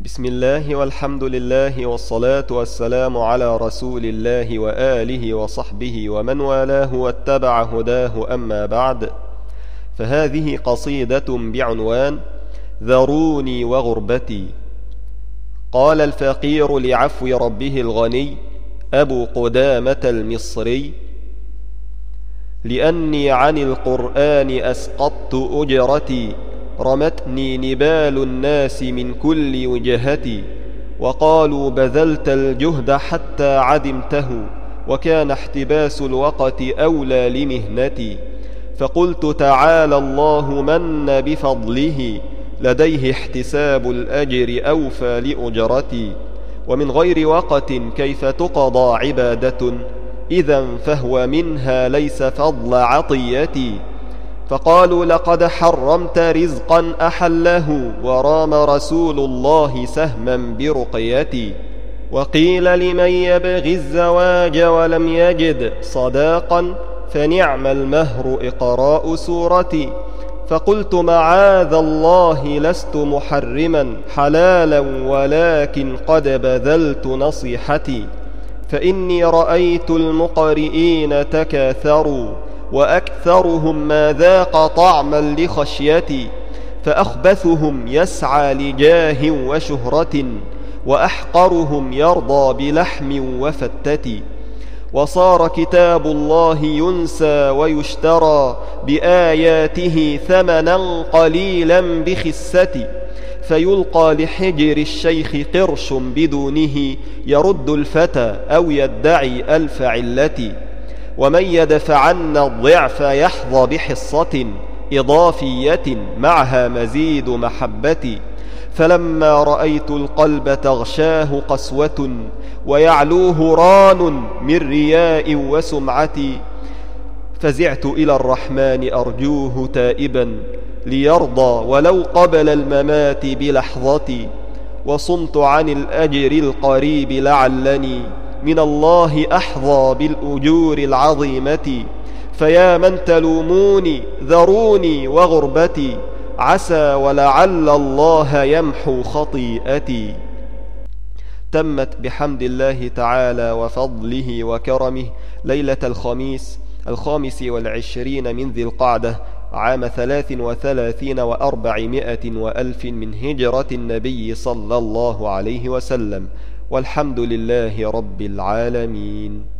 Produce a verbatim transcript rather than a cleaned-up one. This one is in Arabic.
بسم الله والحمد لله والصلاة والسلام على رسول الله وآله وصحبه ومن والاه واتبع هداه. أما بعد، فهذه قصيدة بعنوان ذروني وغربتي. قال الفقير لعفو ربه الغني أبو قدامة المصري: لأني عن القرآن أسقطت أجرتي، رمتني نبال الناس من كل وجهتي، وقالوا بذلت الجهد حتى عدمته، وكان احتباس الوقت أولى لمهنتي. فقلت تعالى الله من بفضله، لديه احتساب الأجر أوفى لأجرتي، ومن غير وقت كيف تقضى عبادة، إذا فهو منها ليس فضل عطيتي. فقالوا لقد حرمت رزقا أحله، ورام رسول الله سهما برقيتي. وقيل لمن يبغي الزواج ولم يجد صداقا، فنعم المهر إقراء سورتي. فقلت معاذ الله لست محرما حلالا، ولكن قد بذلت نصيحتي. فإني رأيت المقرئين تكاثروا، وأكثرهم ما ذاق طعما لخشيتي. فأخبثهم يسعى لجاه وشهرة، وأحقرهم يرضى بلحم وفتة. وصار كتاب الله ينسى ويشترى بآياته ثمنا قليلا بخسة، فيلقى لحجر الشيخ قرش بدونه يرد الفتى أو يدعي ألف علة. ومن يدفع عنا الضعف يحظى بحصة إضافية معها مزيد محبتي. فلما رأيت القلب تغشاه قسوة، ويعلوه ران من رياء وسمعتي، فزعت إلى الرحمن أرجوه تائبا ليرضى ولو قبل الممات بلحظتي. وصمت عن الأجر القريب لعلني من الله أحظى بالأجور العظيمة. فيا من تلوموني ذروني وغربتي، عسى ولعل الله يمحو خطيئتي. تمت بحمد الله تعالى وفضله وكرمه ليلة الخميس الخامس والعشرين من ذي القعدة عام ثلاث وثلاثين وأربعمائة وألف من هجرة النبي صلى الله عليه وسلم، والحمد لله رب العالمين.